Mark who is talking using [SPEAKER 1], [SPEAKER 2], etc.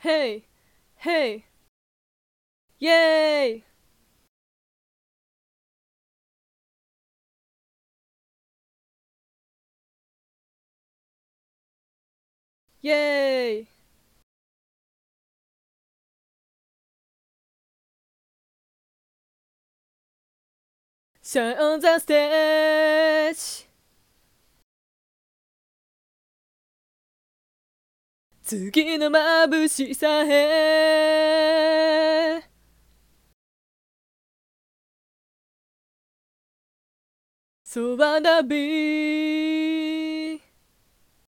[SPEAKER 1] Hey, hey, イェーイ、イェーイ。Shine on the stage。次の眩しさへ。So wanna be